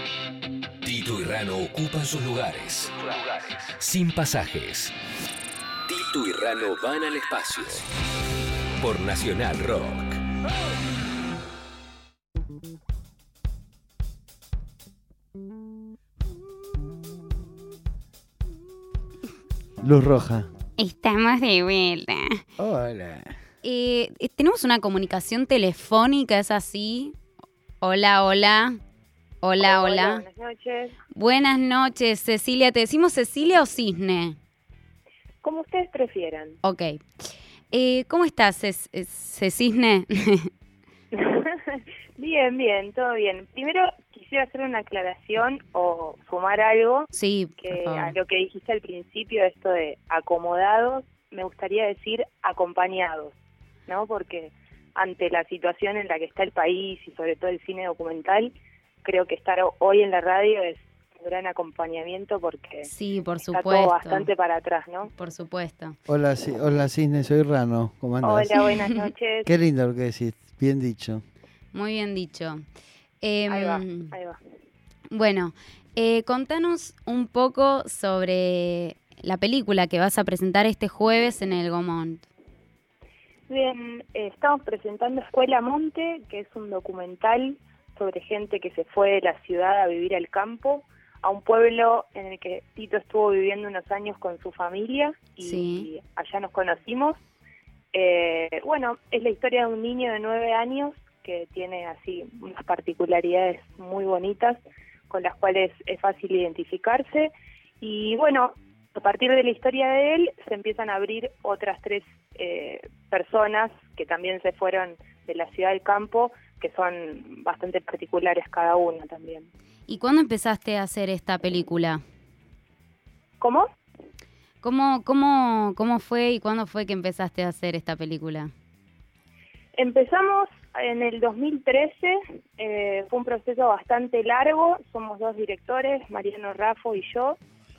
Tito y Rano ocupan sus lugares. Sin pasajes. Tito y Rano van al espacio. Por Nacional Rock. Luz roja. Estamos de vuelta. Hola. Tenemos una comunicación telefónica, ¿es así? Hola, hola. Hola, hola. Buenas noches. Buenas noches, Cecilia. ¿Te decimos Cecilia o Cisne? Como ustedes prefieran. Ok. ¿Cómo estás, Cisne? Bien, todo bien. Primero quisiera hacer una aclaración o sumar algo Sí, que por favor. a lo que dijiste al principio, esto de acomodados, me gustaría decir acompañados, ¿no? Porque ante la situación en la que está el país y sobre todo el cine documental, creo que estar hoy en la radio es un gran acompañamiento porque Sí, por está supuesto. todo bastante para atrás, ¿no? Por supuesto. Hola, hola Cisne, soy Rano. ¿Cómo andás? Hola, buenas noches. Qué lindo lo que decís, bien dicho. Muy bien dicho. Ahí va. Bueno, contanos un poco sobre la película que vas a presentar este jueves en el Gaumont. Bien, estamos presentando Escuela Monte, que es un documental sobre gente que se fue de la ciudad a vivir al campo, a un pueblo en el que Tito estuvo viviendo unos años con su familia y Sí. allá nos conocimos. Bueno, es la historia de un niño de 9 años que tiene así unas particularidades muy bonitas con las cuales es fácil identificarse y bueno, a partir de la historia de él se empiezan a abrir otras 3 personas que también se fueron de la ciudad al campo, que son bastante particulares cada una también. ¿Y cuándo empezaste a hacer esta película? ¿Cómo? ¿Cómo fue y cuándo fue que empezaste a hacer esta película? Empezamos en el 2013, fue un proceso bastante largo, somos 2 directores, Mariano Raffo y yo,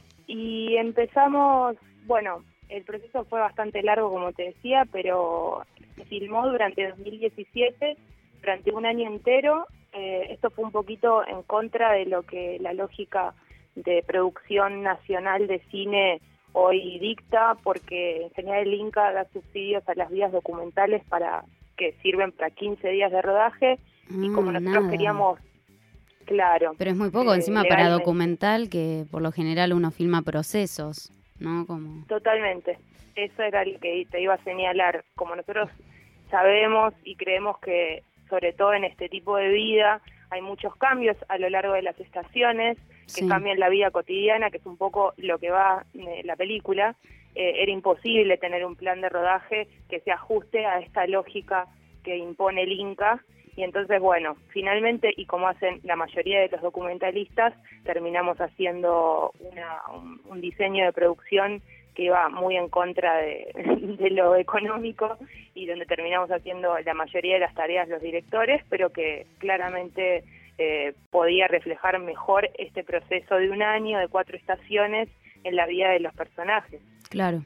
y empezamos, bueno, el proceso fue bastante largo como te decía, pero se filmó durante 2017, durante un año entero. Esto fue un poquito en contra de lo que la lógica de producción nacional de cine hoy dicta, porque en general el Inca da subsidios a las vías documentales que sirven para 15 días de rodaje, y como nosotros Nada. queríamos, claro. Pero es muy poco encima para legalmente. documental, que por lo general uno filma procesos, ¿no? Como... Totalmente, eso era lo que te iba a señalar. Como nosotros sabemos y creemos que sobre todo en este tipo de vida hay muchos cambios a lo largo de las estaciones que Sí. cambian la vida cotidiana, que es un poco lo que va la película. Era imposible tener un plan de rodaje que se ajuste a esta lógica que impone el Inca. Y entonces, bueno, finalmente, y como hacen la mayoría de los documentalistas, terminamos haciendo un diseño de producción que iba muy en contra de lo económico y donde terminamos haciendo la mayoría de las tareas los directores, pero que claramente podía reflejar mejor este proceso de un año, de 4 estaciones en la vida de los personajes. Claro.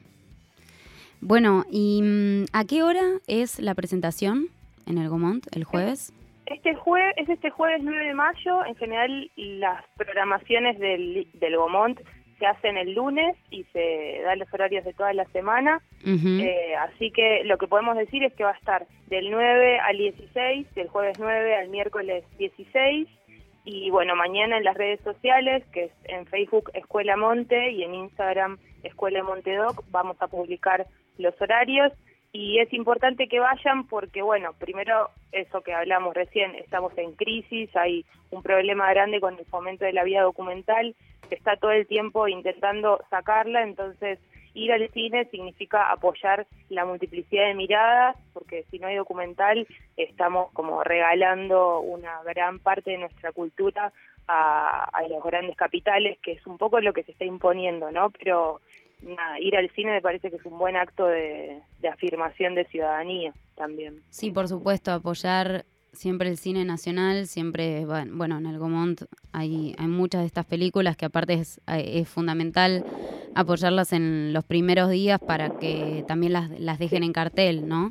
Bueno, ¿y a qué hora es la presentación en el Gaumont, el jueves? Este jueves 9 de mayo. En general las programaciones del Gaumont se hacen el lunes y se dan los horarios de toda la semana. Ujú. Así que lo que podemos decir es que va a estar del 9 al 16, del jueves 9 al miércoles 16. Y bueno, mañana en las redes sociales, que es en Facebook Escuela Monte y en Instagram Escuela Montedoc, vamos a publicar los horarios. Y es importante que vayan porque, bueno, primero eso que hablamos recién, estamos en crisis, hay un problema grande con el fomento de la vía documental, se está todo el tiempo intentando sacarla, entonces ir al cine significa apoyar la multiplicidad de miradas, porque si no hay documental estamos como regalando una gran parte de nuestra cultura a los grandes capitales, que es un poco lo que se está imponiendo, ¿no? Pero nada, ir al cine me parece que es un buen acto de afirmación de ciudadanía también. Sí, por supuesto, apoyar siempre el cine nacional, siempre, bueno, en el Gaumont hay muchas de estas películas que aparte es fundamental apoyarlas en los primeros días para que también las dejen en cartel, ¿no?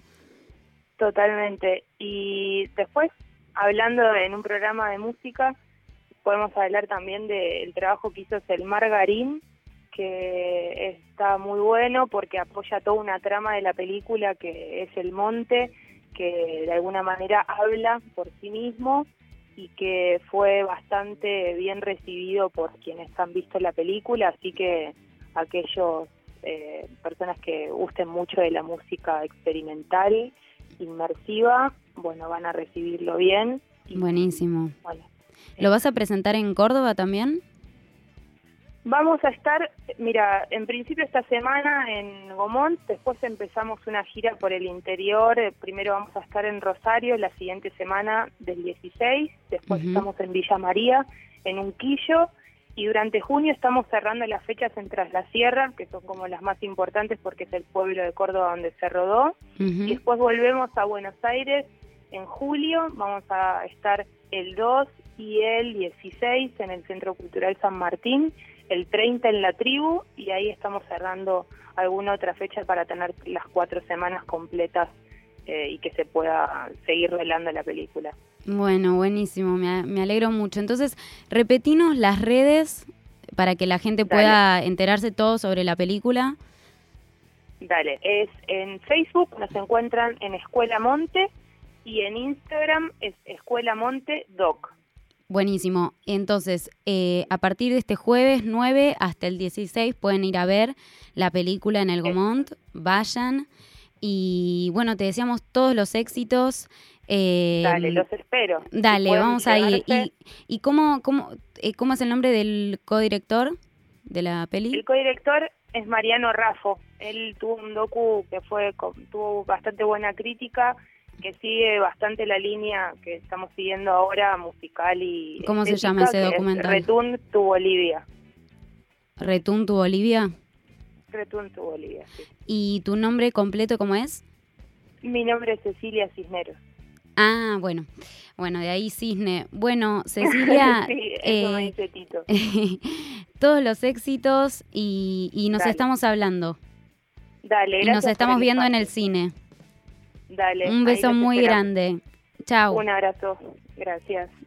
Totalmente. Y después, hablando en un programa de música, podemos hablar también del trabajo que hizo Selmar Garín, que está muy bueno porque apoya toda una trama de la película que es el monte, que de alguna manera habla por sí mismo y que fue bastante bien recibido por quienes han visto la película, así que aquellos personas que gusten mucho de la música experimental, inmersiva, bueno, van a recibirlo bien. Buenísimo. Bueno, ¿lo vas a presentar en Córdoba también? Vamos a estar, mira, en principio esta semana en Gomont, después empezamos una gira por el interior, primero vamos a estar en Rosario la siguiente semana del 16, después estamos en Villa María, en Unquillo, y durante junio estamos cerrando las fechas en Tras la Sierra, que son como las más importantes porque es el pueblo de Córdoba donde se rodó, y después volvemos a Buenos Aires en julio, vamos a estar el 2 y el 16 en el Centro Cultural San Martín, el 30 en La Tribu, y ahí estamos cerrando alguna otra fecha para tener las 4 semanas completas y que se pueda seguir velando la película. Bueno, buenísimo, me alegro mucho. Entonces, repetinos las redes para que la gente pueda enterarse todo sobre la película. Dale, es en Facebook, nos encuentran en Escuela Monte, y en Instagram es Escuela Monte Doc. Buenísimo. Entonces, a partir de este jueves 9 hasta el 16 pueden ir a ver la película en el Gomont, vayan. Y bueno, te deseamos todos los éxitos. Dale, los espero. Dale, si vamos a ir. ¿Y cómo es el nombre del codirector de la peli? El codirector es Mariano Raffo. Él tuvo un docu que tuvo bastante buena crítica, que sigue bastante la línea que estamos siguiendo ahora, musical y ¿cómo estética, se llama ese documental? Return to Bolivia. ¿Return to Bolivia? Return to Bolivia, sí. ¿Y tu nombre completo cómo es? Mi nombre es Cecilia Cisneros. Ah, bueno, de ahí Cisne. Bueno, Cecilia, sí, eso me dice Tito. todos los éxitos y nos estamos hablando. Dale, y nos estamos viendo en el cine. Dale. Un beso muy grande. Chao. Un abrazo. Gracias.